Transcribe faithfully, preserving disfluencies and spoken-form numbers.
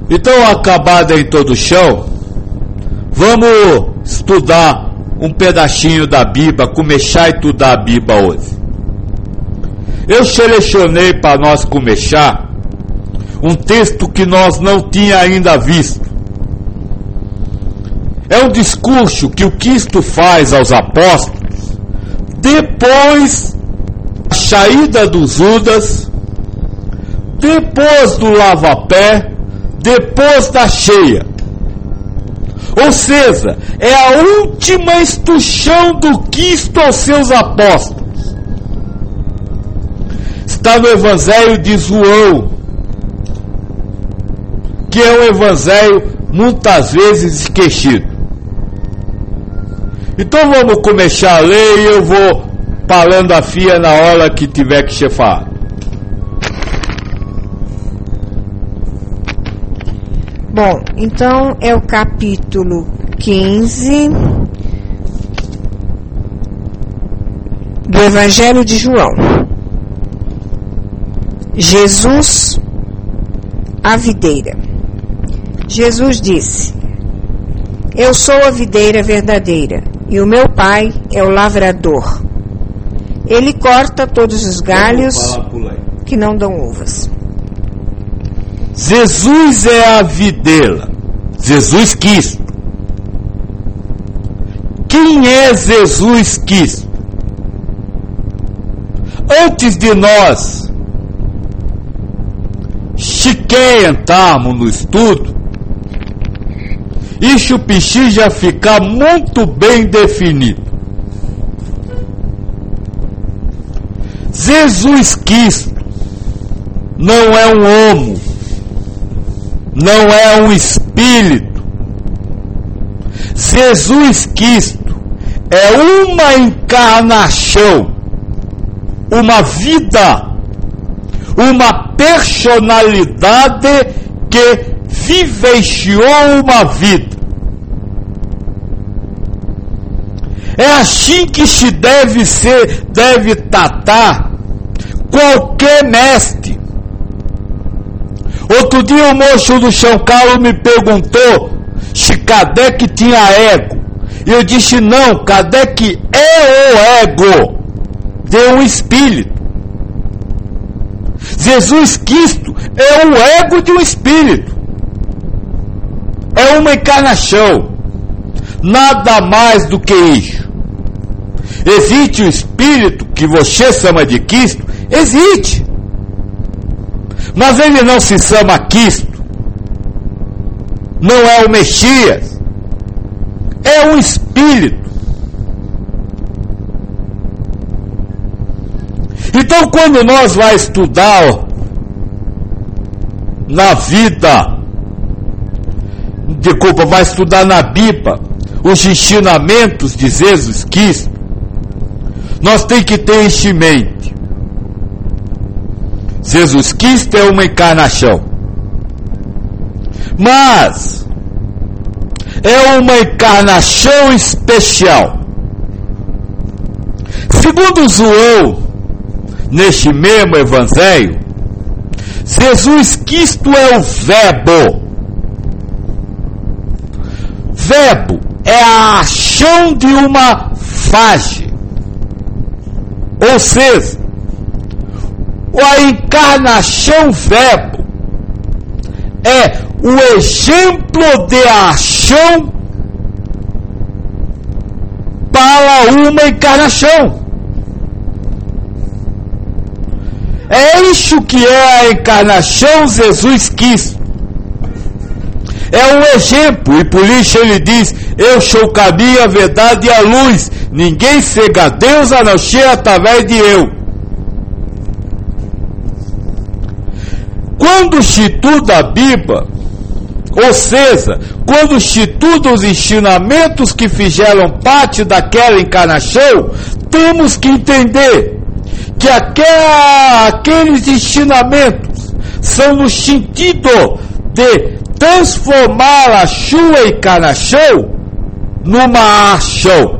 Então, acabada em todo o chão, vamos estudar um pedacinho da Bíblia, começar a estudar a Bíblia hoje. Eu selecionei para nós começar um texto que nós não tinha ainda visto. É um discurso que o Cristo faz aos apóstolos depois da saída dos Judas, depois do lava-pé, depois da ceia. Ou seja, é a última instrução do Cristo aos seus apóstolos. Está no Evangelho de João, que é um evangelho muitas vezes esquecido. Então vamos começar a ler e eu vou falando a fia na hora que tiver que ser falado. Bom, então é o capítulo quinze do Evangelho de João. Jesus, a videira. Jesus disse: Eu sou a videira verdadeira, e o meu Pai é o lavrador. Ele corta todos os galhos que não dão uvas. Jesus é a videira, Jesus Cristo. Quem é Jesus Cristo? Antes de nós sequer entrarmos no estudo, isso precisa ficar muito bem definido. Jesus Cristo não é um homem, não é um espírito. Jesus Cristo é uma encarnação, uma vida, uma personalidade que vivenciou uma vida. É assim que se deve ser, deve tratar qualquer mestre. Outro dia o moço do São Carlos me perguntou se Kardec tinha ego. E eu disse não, Kardec é o ego de um espírito. Jesus Cristo é o ego de um espírito. É uma encarnação. Nada mais do que isso. Existe o espírito que você chama de Cristo? Existe. Mas ele não se chama Cristo. Não é o Messias. É um espírito. Então, quando nós vamos estudar na vida, desculpa, vai estudar na Bíblia os ensinamentos de Jesus Cristo, nós temos que ter isso em mente. Jesus Cristo é uma encarnação, mas é uma encarnação especial. Segundo João, neste mesmo evangelho, Jesus Cristo é o verbo. Verbo é a ação de uma fase. Ou seja, a encarnação verbo é o exemplo de ação para uma encarnação. É isso que é a encarnação Jesus Cristo. É um exemplo, e por isso ele diz: eu sou o caminho, a verdade e a luz. Ninguém chega a Deus a não ser através de eu. Quando se estuda a Bíblia, ou seja, quando se estuda os ensinamentos que fizeram parte daquela encarnação, temos que entender que aquela, aqueles ensinamentos são no sentido de transformar a sua encarnação numa ação.